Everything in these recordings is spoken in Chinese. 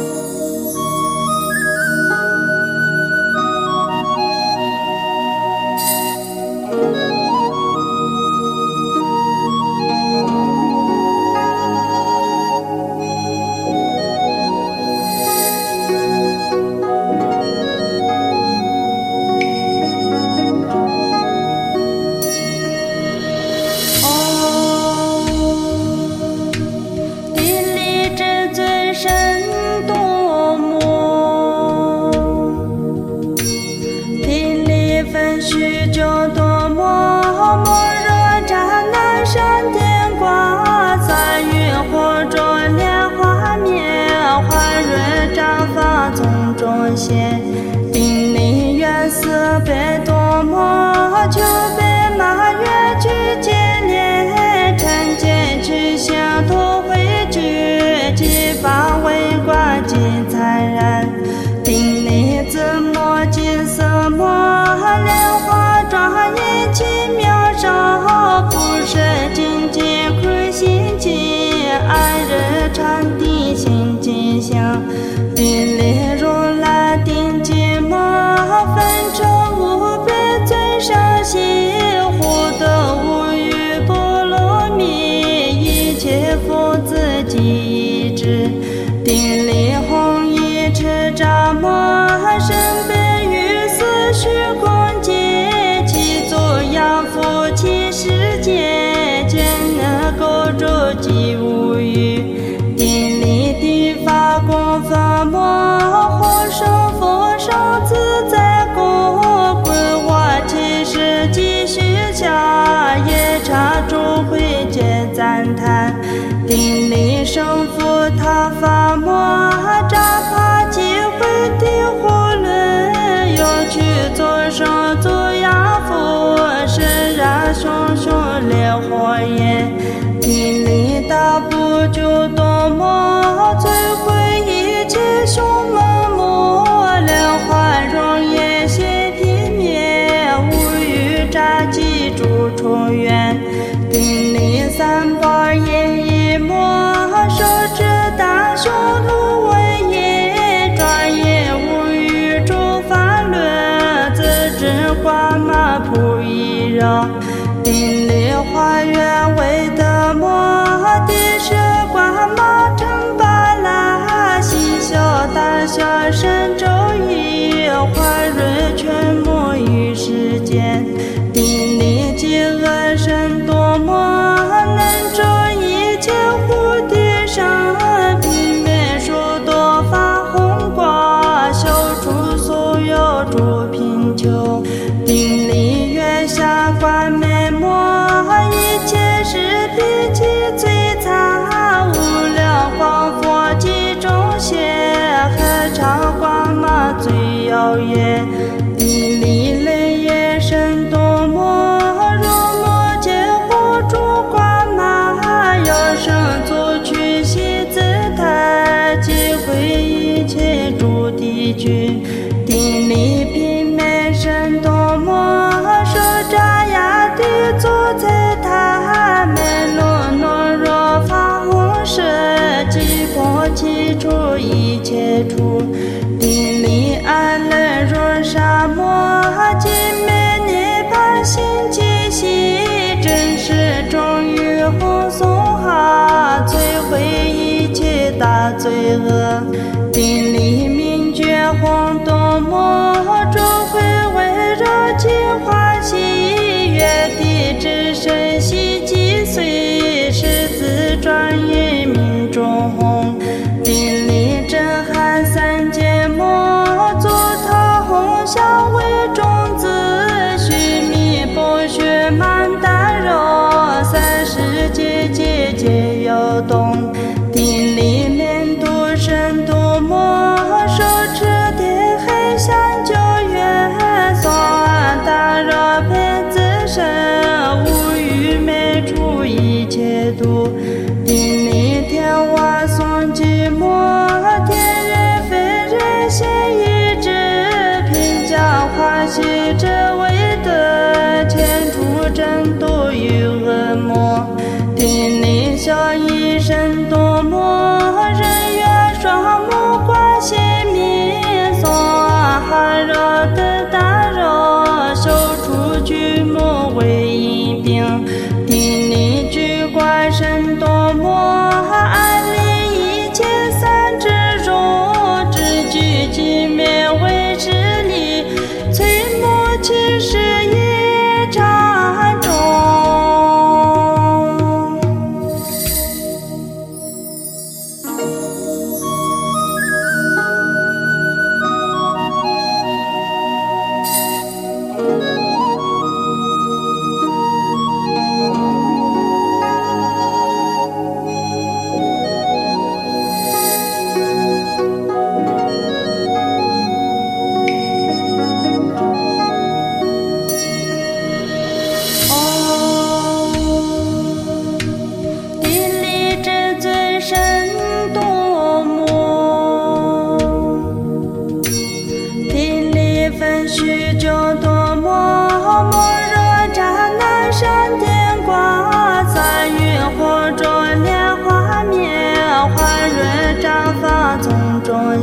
许就多么莫若乍南山点挂，三月火灼莲花面，花蕊绽放丛中现。定力远似北多么，就北马月去接连，参见去向土回居，几发为挂尽灿然。定力自墨金色墨，莲花庄严奇妙少，不舍精进苦心经，安人禅定心静香。定力如来定寂寞，分成无边最上心，护得无余不落迷，一切佛自己意志。定力弘一持札摩，身边于四虚空界，其作养父其世界，见能够住即无余。定力地法功分摩，护生佛生自在功，规划其事即虚假，夜叉诸会皆赞叹。定力生佛他法摩，扎帕即会地护轮，有去作生作养父，是燃熊熊烈火焰。定力大不就多么，摧毁一切凶猛魔，莲花容颜现体灭，无余札记诸重缘。定力三宝业一魔，手持大雄鹿为业，庄严无余诸法轮，自知观马普一绕。定力花园为德摩，地舍观马成巴拉，心修大小神咒语，花蕊全没于世间。定力极恶神多么，能着一切护地上，平面数多发红光，消除所有诸贫穷。定力月下观美魔，一切是比其最惨，无量光佛集中现，何尝光马最耀眼。定力雷夜神多么，如魔界护诸观马，有声作曲悉自叹，即会一切诸地区。定力平面神多么，手扎雅地坐在他，美罗诺若发红色，即破其处一切处。定力安乐如沙漠，即灭涅槃心即息，真实终于红松哈，摧毁一切大罪恶。定力明觉红多么，诸会围绕其欢喜，月地之神悉即随，是自专业命中红。定力震撼三界魔，作他红香为种子，须弥不学满丹肉，三世界界皆有动。定力面度神度魔，手持天黑香九月，松安大热偏自身，无余美处一切度。定力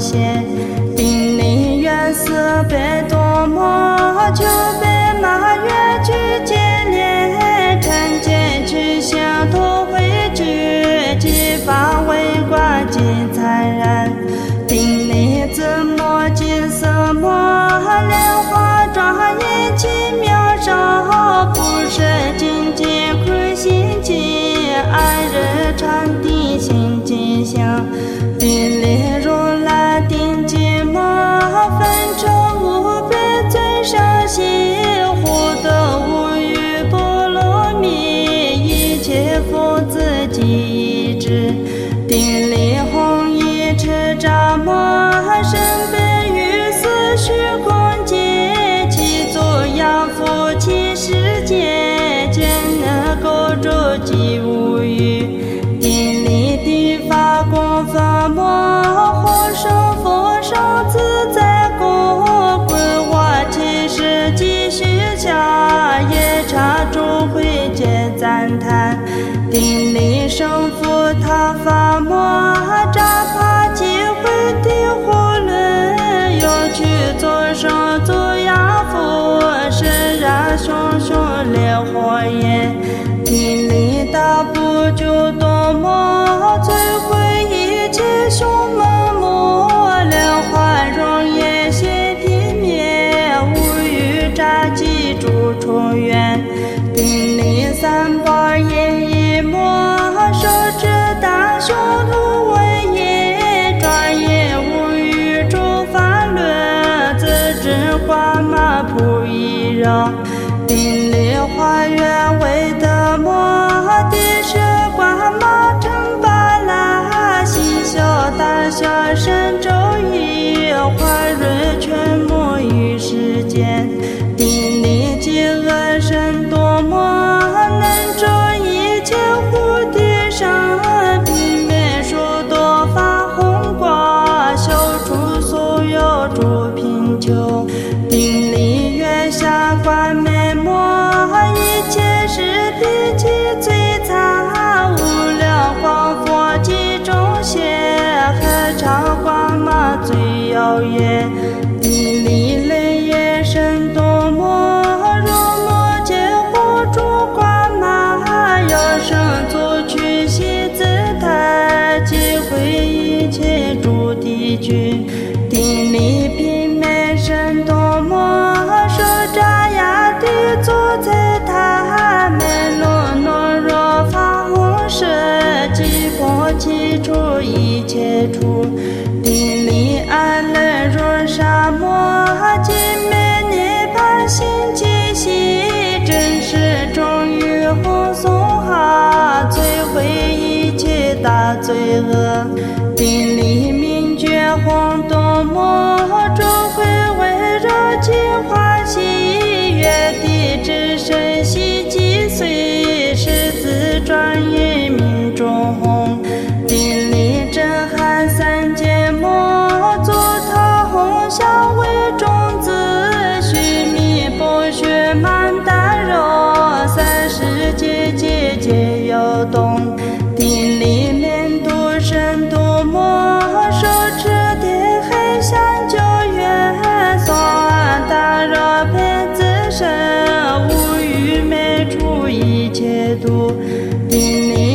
现。定力原是被多么，就被马越去接连，看见去向头回去，激发为关机残然。定力怎么进什么？莲花庄严奇妙少，不是境界苦心经，安日常地心吉祥。定力如来定寂寞，分成无边最上心，护得无余波罗蜜，一切佛自己意志。定力弘一持札摩，身本于四虚空界，其作养护其世界，见能够住即无余。定力地法供佛摩，护生佛生自在供，规划其事即虚假，夜叉诸会皆赞叹。定力生佛他法摩，扎帕即会地护轮，有去作生作养父，是燃熊熊烈火焰。定力大不就多么，摧毁一切凶猛魔，莲花容颜现体灭，无余扎记诸重缘。定力三宝也一魔，手持大雄图为业，专业无余诸法轮，自知观马普一绕。定力花园为德摩，地是观马成巴拉，心修大小神咒语，花润全没于世间。定力极恶神多么，能遮一切护地上，平灭诸多发红光，消除所有诸贫穷。定力月下观美魔，一切是地气最惨，无量光佛集中现，何尝光马最耀眼。定力雷也神多么，如魔界护诸观马，有生作去习自态，即会一切诸地区。定力平美神多么，手扎雅地坐在他，美罗诺若发红色，即破其处一切处。定力安乐若沙漠，即灭涅槃心即息，真实终于红松哈，摧毁一切大罪恶。定力明觉红多么，诸会围绕其欢喜，月地之神悉即随，狮子专业命中红。定力震撼三界魔，作他红香为种子，须弥薄雪满大肉，三世界界皆有动。定力面度神多么，手持铁黑香九月，所安大热配自身，无余美处一切度。定力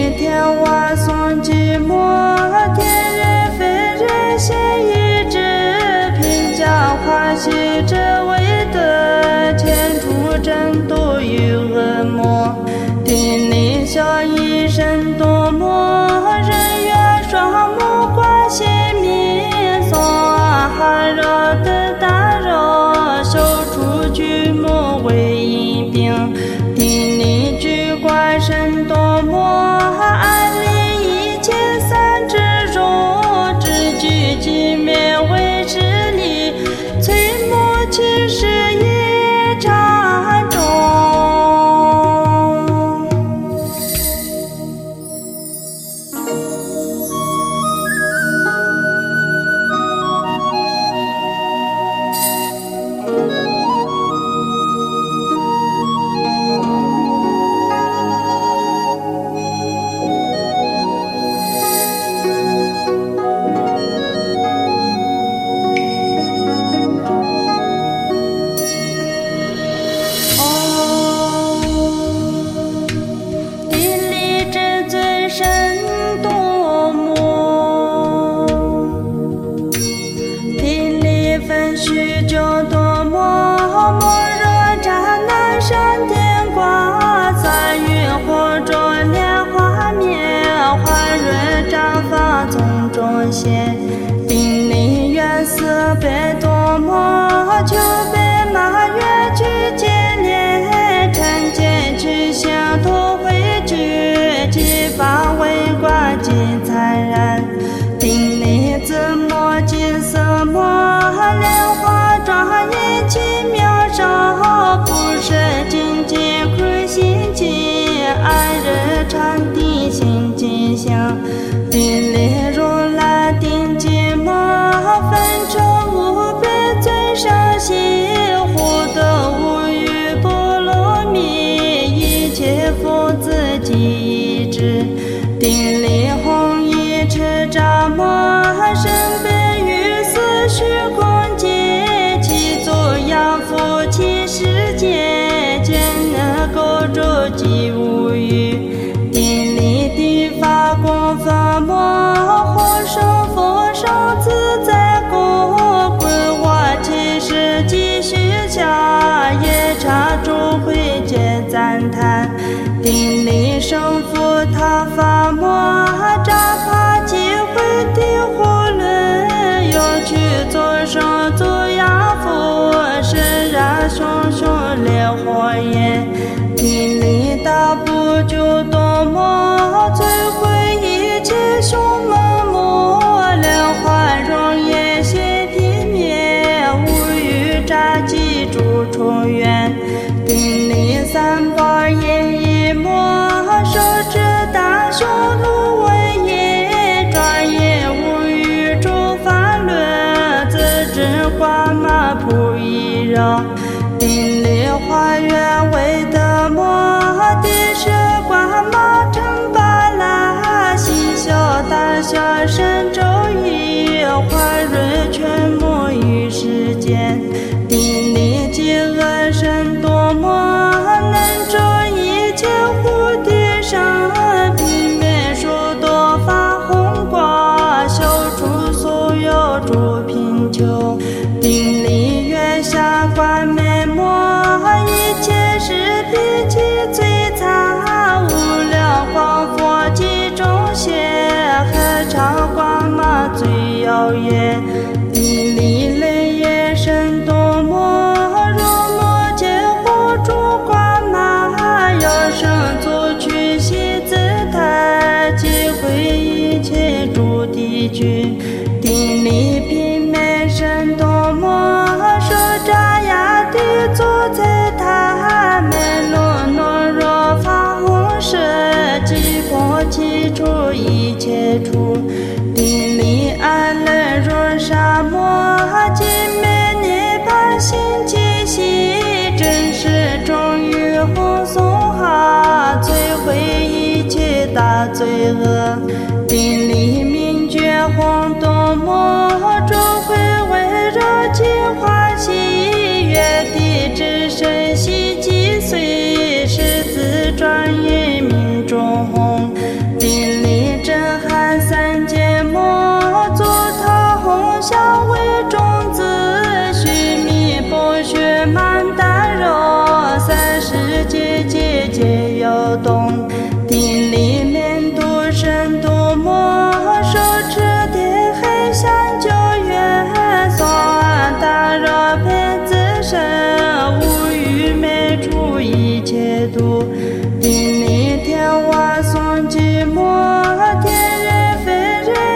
现。定力原是被多么，就被马越去接连，趁剑去行图回去，几番为官尽残然。定力自莫尽色莫，莲花庄严奇妙少，不是仅仅苦心经，安日常定心经相。定力如来定寂寞，分成无边最上心，护得无余波罗蜜，一切佛自己意志。定力弘一持札摩，身本于四虚空界，其足养护其世界，见能够住即无余。定力地法供分摩，或生佛生自在供，规划其事即虚假，夜叉诸会皆赞叹。定力生佛他法摩，扎帕即会地护轮，又去作生作养父，是燃熊熊烈火焰。定力大不就多么，摧毁一切凶猛魔，莲花容颜现地灭，无余札记诸重缘。定力三宝也一魔，手持大雄鹿为业，庄严无余诸法轮，自知观马普一绕。定力花园为德摩，地舍观马成巴拉，细小大小神咒语，花蕊全没于世间。定力极恶神多么，能着一切护地上，平面数多发红光，消除所有诸贫穷。定力月下观美魔，一切是比其最惨，无量光佛集中现，何尝光马最耀眼。定力雷也神多么，如摩羯护诸光马，有生作取悉自态，即会一切诸地区。定力平美神多么，手扎雅地坐在他，美罗诺若发红色，即破其处一切处。定力安乐若沙漠，即灭涅槃心即息，真实终于红松哈，摧毁一切大罪恶。定力明觉红多么，诸会围绕其欢喜，月地之神悉即随，是自专于命中红。定力震撼三界魔，作他红香为种子，须弥不学曼达柔，三世界界皆有动。定力面度神度魔，手持铁黑香九月，所安大若偏自身，无余美处一切度。定力天瓦诵寂寞，天人非人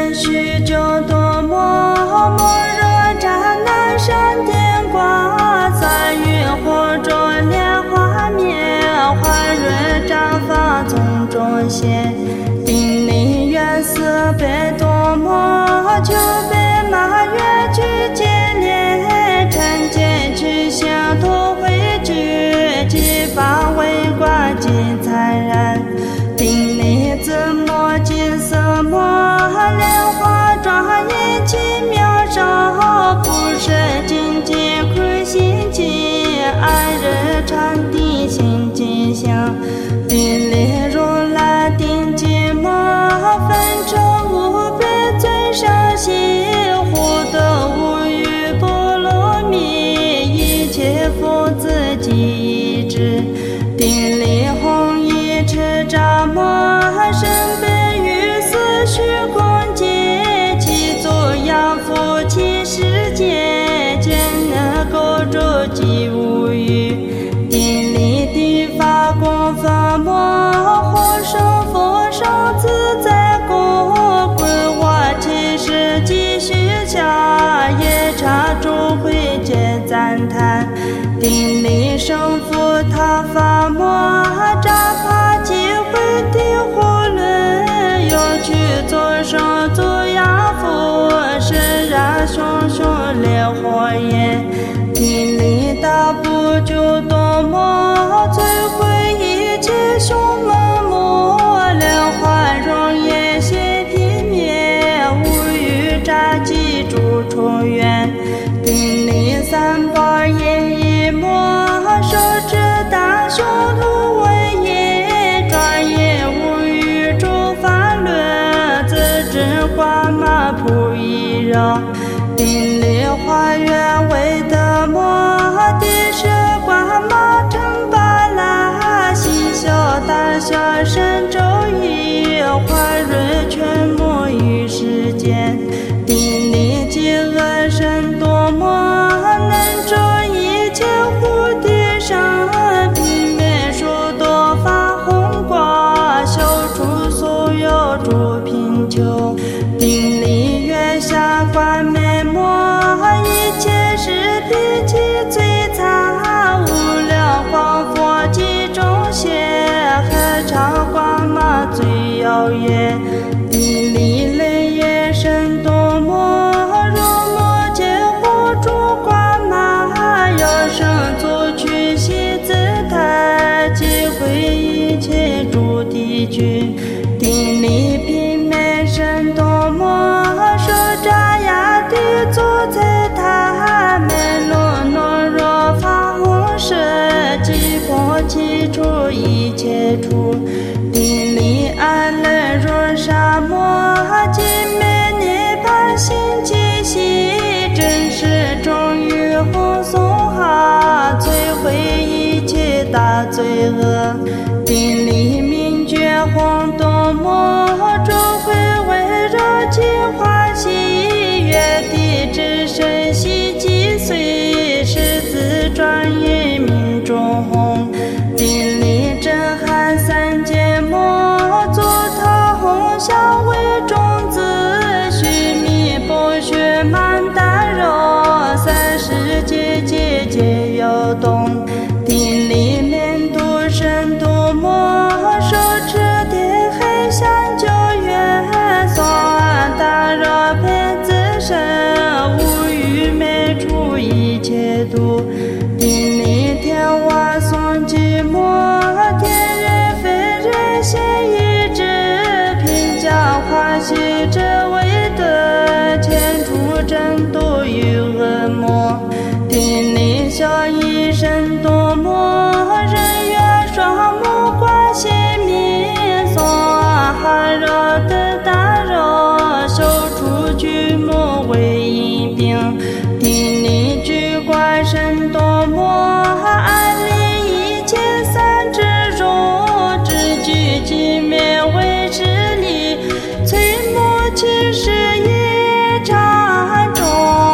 人许久多么，莫若刹那闪电挂，在云火中莲花面，花蕊绽放丛中现。定力远似北多么，就被马月去接连，趁剑去行图回去，几发为挂尽残然。定力自墨金色墨，莲花状一起妙手，不是紧紧苦心机，爱人长地心吉祥。定力如来定寂寞，分成无边最上心，护得无余不落迷，一切佛自己意志。定力弘一持札摩，身本于四虚空界，其足养父其世界，见能构筑即无余。定力地法功分摩，护生佛生自在功，规划其事即虚假，夜叉诸会皆赞叹。定力胜佛他法摩，扎帕即会地护轮，有去作生作养父，是然熊熊烈火焰。定力大不就多么，摧毁一切凶猛魔，莲花容颜现体灭，无余札记诸重缘。定力三宝也一魔，手持大雄鹿为业，转眼无余诸法轮，自知挂马普一绕。定力花园为德摩，地舍挂马成巴拉，细小大小神咒语，花蕊全没于世间。定力极恶神多么，能着一切护地上，平面数多发红光，消除所有诸贫穷。定力月下观眉目，一切是比其最惨，无量光佛集中现，何尝光马最耀眼。定力雷也神多么，如魔界护诸挂马，有声作曲悉自叹，即会一切诸地区。定力平面神多么，手扎雅地坐在他，门罗诺若发红色，即破其处一切处。定力安乐如沙漠，即灭涅槃心即息，真实终于红松哈，摧毁一切大罪恶。定力明觉红多么，诸会围绕其花喜，月地之神悉击碎，狮子转眼命中红。定力震撼三界魔，作他红香为种子，须弥不学满大肉，三世界界皆有动。定力面度神度魔，手持天黑香九月，松安大热偏自身，无余没处一切度。定力天瓦松寂寞，天人非人现一致，平降化喜者为德，前出真度于恶魔。定力小一神多么，人缘双目观显明，松安哈热的大肉，修出巨木为阴病。定力居观神多么，安立一切三之中，只具寂灭为实力，摧木其实也禅中。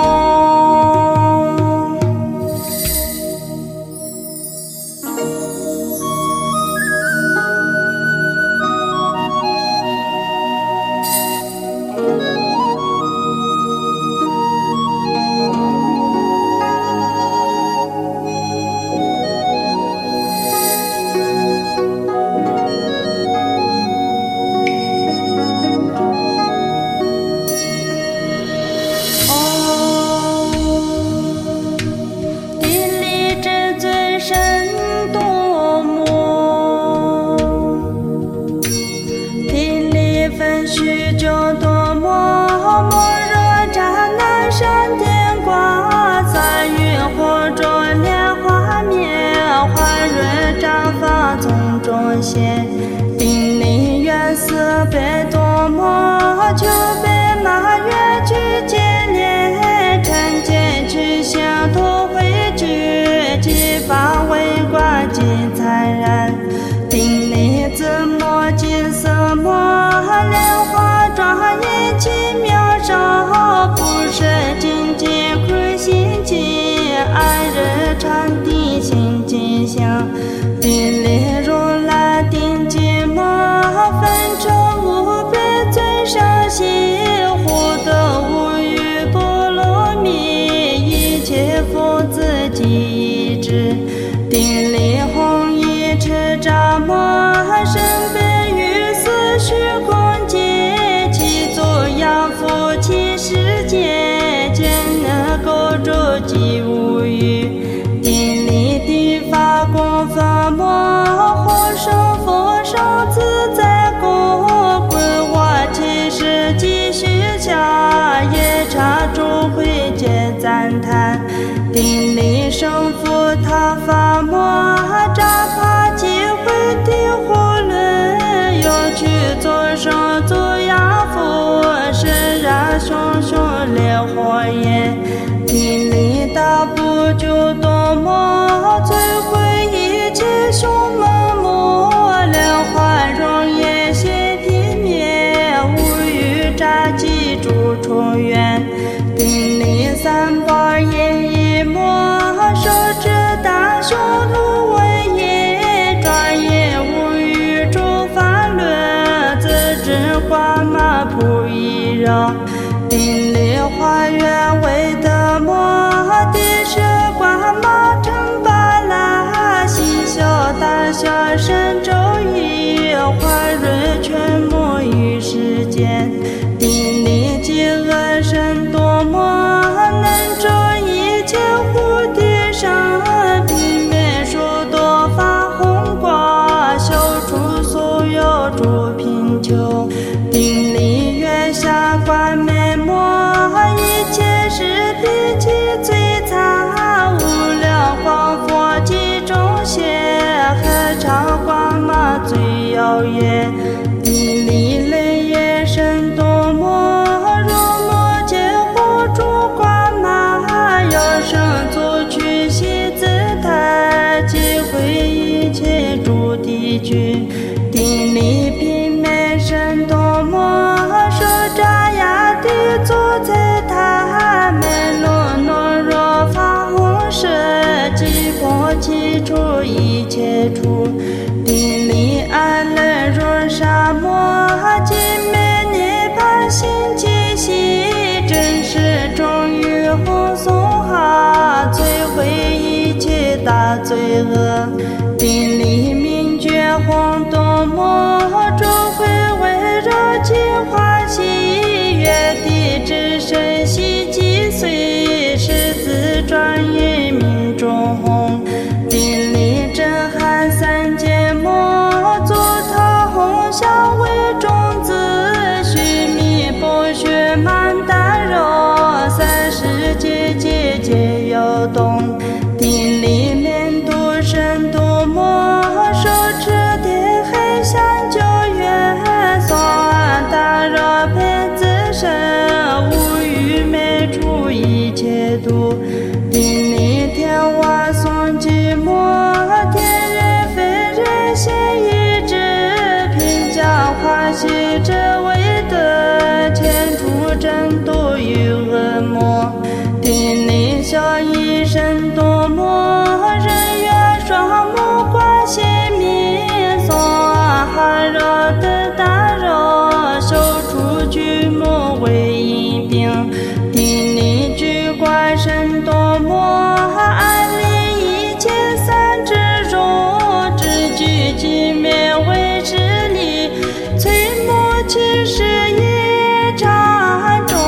许久多么，莫若刹那闪电挂，在云火中莲花灭，花蕊绽放丛中现。顶林原色被多么，就被马月去接连，趁剑去向头回去，几发为挂尽残然。顶林自墨金色墨，莲花转眼奇妙少，不是静静苦心静，爱人长定心静香。顶林如来定寂寞，分成无边最上心，护得无余不落迷，一切佛自己意志。顶林红衣持札摩，身背于四虚空界，其足扬覆其世界，见能够住即无余。顶林地法供佛摩，护生佛上自在供，规划其事即虚假，夜叉诸会皆赞叹。顶林生佛他法摩，扎帕即会地护轮，又去作生作养父，是燃熊熊烈火焰。顶林大不就多么，摧毁一切凶猛魔，莲花容颜现地灭，无余扎记诸重缘。顶林三宝也一魔，手持大雄图为业，转眼无余诸法轮，自知挂马普一绕。顶林花园为德摩，地舍挂马成巴拉，细小大小神咒语，花蕊全没于世间。顶林极恶神多么，能周一切护地上，平面数多发红光，消除所有诸贫穷。顶林月下观美魔，一切是比其最惨，无量光佛集中现，何尝光马最耀眼。顶林雷夜神多么，如魔界护诸挂马，有声作曲悉自态，即会一切诸地区。顶林平美神多么，手扎雅地坐在他，美罗诺若发红色，即破其处一切处。顶林安乐如沙漠，即灭涅槃心气息，真实终于红松哈，摧毁一切大罪恶。顶林名觉红多么，诸会围绕其欢喜，月地之神悉击碎，狮子转眼命中红。顶林震撼三界魔，作他红香为种子，须弥不学曼达柔，三世界界皆有动。顶林面度神多么，手持天黑香九月，松安大热配自身，无余没处一切度。顶林天瓦松寂寞，天人非人现一致，平降欢喜者为德，前除真度于恶魔。顶林小一神多么，人缘双目观显明，松安哈热的大柔，修除巨魔为阴病。顶林居观神多么，安立一切三之中，只具寂灭为实力，摧没其事业禅中。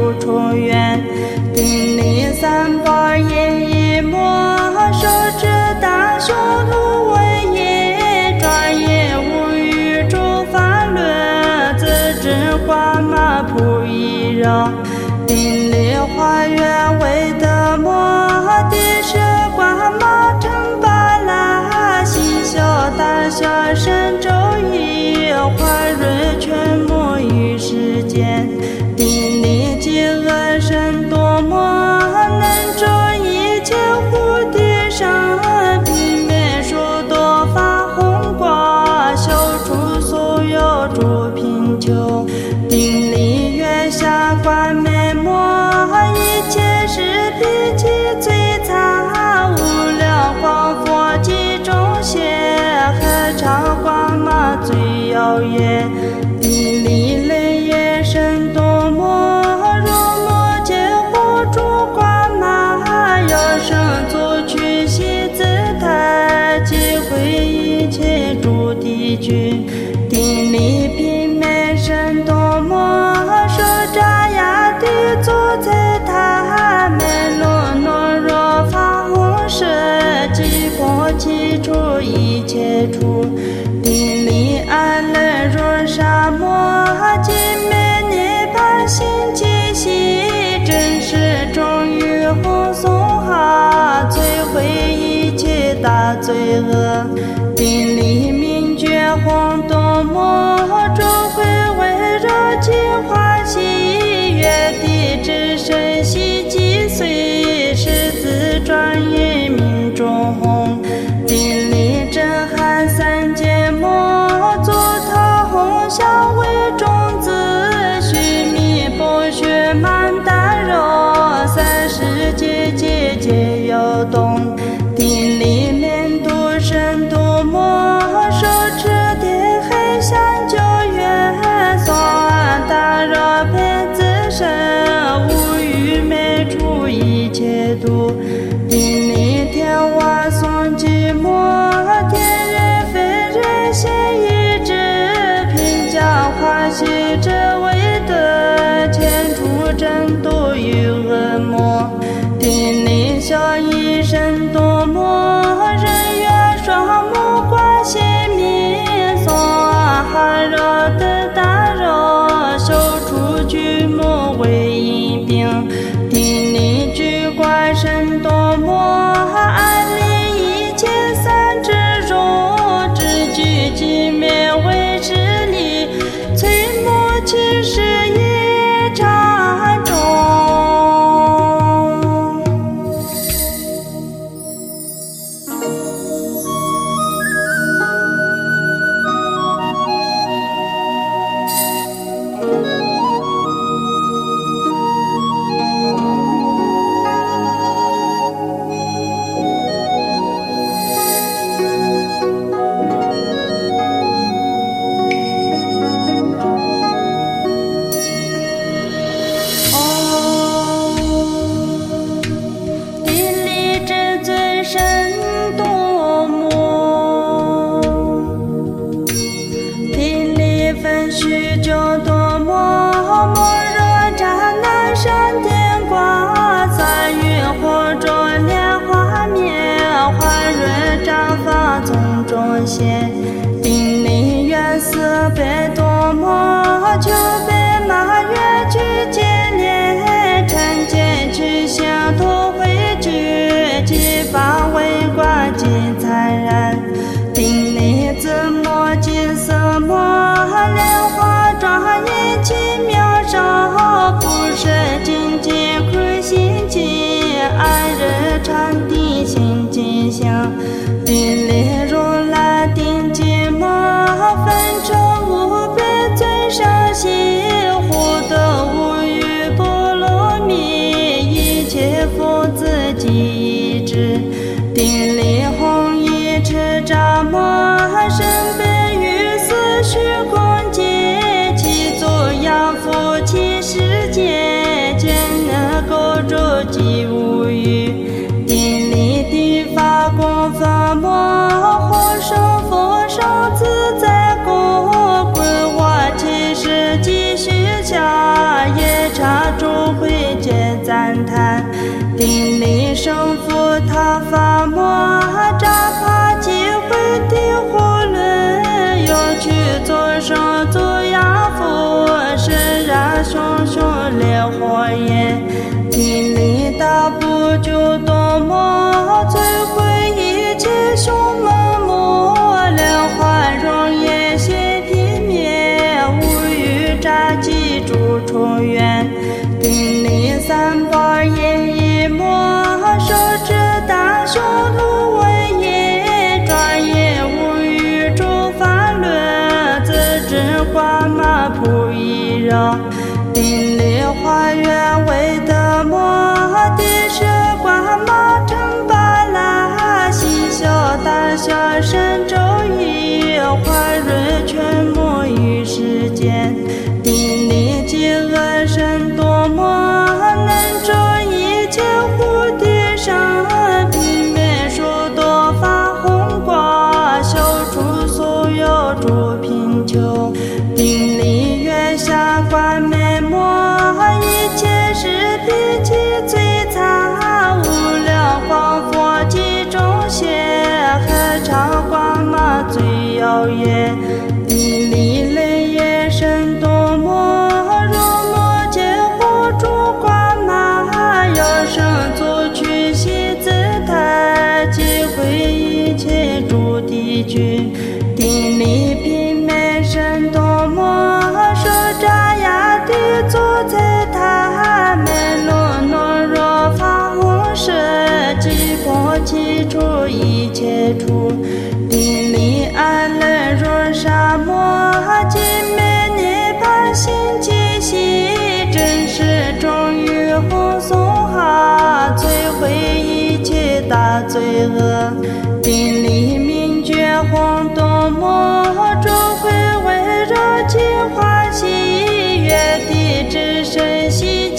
不出远。顶礼三宝一摩，手持大雄芦苇叶，专业无语诸法律，自知挂马普一绕。顶礼花园为德摩，地是挂马成巴拉，细小大小神咒语，花蕊全没于世间。顶礼极恶神多摩，能周一切护地上，平灭诸多法红光，消除所有诸贫穷。顶礼月下观美摩，一切是比其最惨，无量光佛集中现，何尝光马最耀眼。顶礼雷夜神多摩，如摩羯护诸光马，有声作曲悉自台，即会一切诸地区。顶礼平美神多摩，手扎雅地坐在他，美罗诺若法红色，即过其处一切处。顶礼阿勒若沙摩，即灭涅槃心即息，真实终于红松哈，摧毁一切大罪恶。顶礼明觉红多摩，诸会围绕其花喜悦，地之神悉击碎，狮子转于命中红。顶礼真汉三界摩，作他红香为种子，须弥波雪曼达柔，三世界界皆有动。顶礼面度神多摩，手持铁黑香九月，所安大若偏自身，无余美处一切度。顶礼天瓦诵寂摩，天人非人现一智，平教化喜者为德，前除真度于恶魔。顶礼小一神多摩，人缘双目观显明，诵阿哈若得大柔，修除巨魔为因病。顶礼具观神多摩，安立一切三智中，知具寂灭为智力，摧魔其事业禅中。须救多摩，摩若扎那闪电光，三云火中莲花面，花蕊绽放丛中现。顶礼愿色贝多摩，求贝马月去接连，参见去行图回居，即法为观即灿然。顶礼自摩金色摩，莲花庄严奇妙少，不舍精进苦心经，安忍禅定心经相。顶礼如来顶寂摩，分成无边最上心，护花园为的摩的是关马城巴拉，嬉笑大笑神州一花蕊全没于世间，定力饥饿神多么能着一切蝴蝶上，平面树多发红光，消除所有诸贫穷，定力月下冠冕膜，一切是比其最惨，无量光佛集中现，何尝光马最耀眼，定力雷夜神多么，如魔界火烛光马，有声作曲喜自态，即会一切诸敌军，定力平面神多么，手扎压地坐在他，面露懦弱发红色，击破其处一切处，定力安乐若沙漠，寂灭涅槃心气息，真实终于红松哈，摧毁一切大罪恶，定力明觉红多么，诸会围绕其欢喜，月地之神喜